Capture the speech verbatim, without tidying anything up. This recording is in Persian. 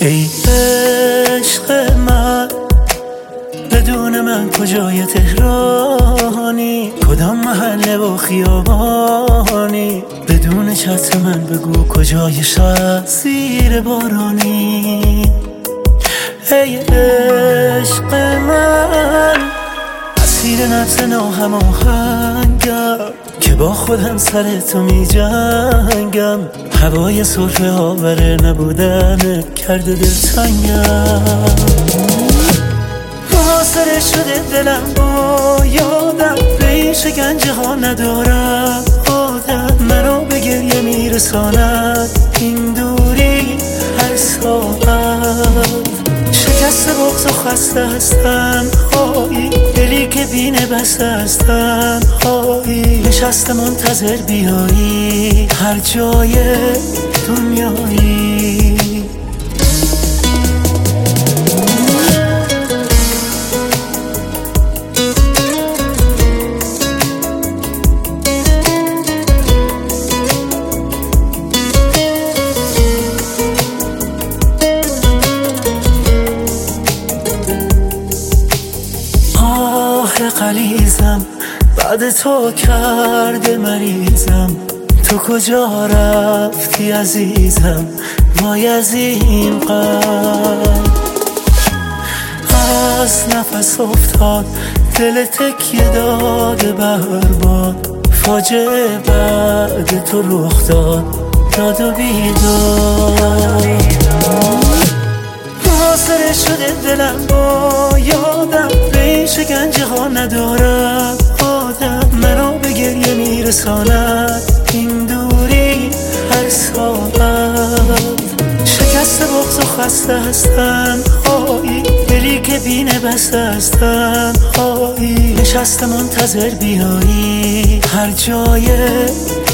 ای عشق من، بدون من کجای تهرانی، کدام محله و خیابانی، بدون چتر من بگو کجای شهر زیر بارانی. ای عشق من، اسیر نفس ناهماهنگم که با خودم سر تو می جنگم، هوای سرفه آوره نبودنت کرده دلتنگم. محاصره شده دلم با یادم، به این شکنجه ها ندارم عادت، منو به گریه میرساند این دوری هر ساعت. شکست بغض و خسته هستن هایی، دلی که بینه بسته هستن هایی، نشسته منتظر بیایی هر جای دنیایی. قلیزم بعد تو کرده مریضم، تو کجا رفتی عزیزم، وای از این قلب از نفس افتاد، دل تکیه داده برباد، فاجعه بعد تو رخ داد داد و بیداد. محاصره شده دلم با یادم، به این شکنجه ها ندارم عادت، منو به گریه میرساند این دوری هر ساعت. شکست بغض و خسته هستن هایی، دلی که بینه بسته هستن هایی، نشسته منتظر بیایی هر جای